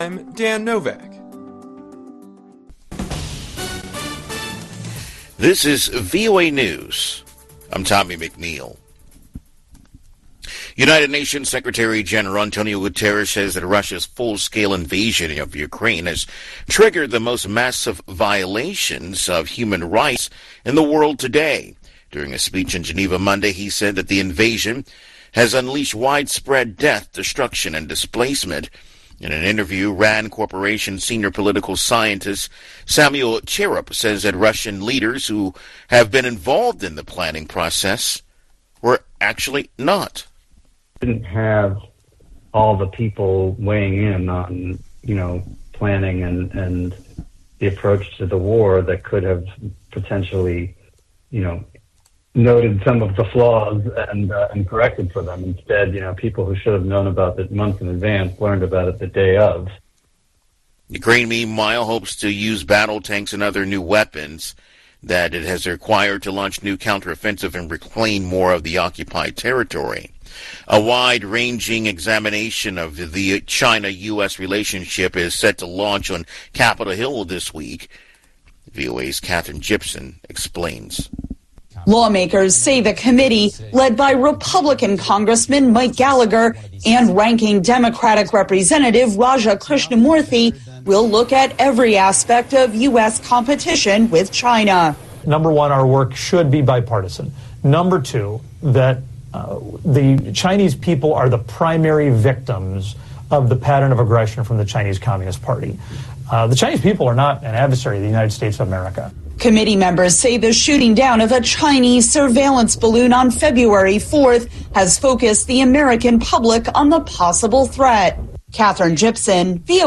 I'm Dan Novak. This is VOA News. I'm Tommy McNeil. United Nations Secretary General Antonio Guterres says that Russia's full-scale invasion of Ukraine has triggered the most massive violations of human rights in the world today. During a speech in Geneva Monday, he said that the invasion has unleashed widespread death, destruction, and displacement. In an interview, RAND Corporation senior political scientist Samuel Cherub says that Russian leaders who have been involved in the planning process were actually not. Didn't have all the people weighing in on, planning and the approach to the war that could have potentially, noted some of the flaws and corrected for them. Instead, people who should have known about it months in advance learned about it the day of. Ukraine, meanwhile, hopes to use battle tanks and other new weapons that it has required to launch new counteroffensive and reclaim more of the occupied territory. A wide-ranging examination of the China-U.S. relationship is set to launch on Capitol Hill this week. VOA's Catherine Gibson explains. Lawmakers say the committee, led by Republican Congressman Mike Gallagher and ranking Democratic Representative Raja Krishnamurthy, will look at every aspect of U.S. competition with China. Number one, our work should be bipartisan. Number two, that the Chinese people are the primary victims of the pattern of aggression from the Chinese Communist Party. The Chinese people are not an adversary of the United States of America. Committee members say the shooting down of a Chinese surveillance balloon on February 4th has focused the American public on the possible threat. Catherine Gibson, VOA.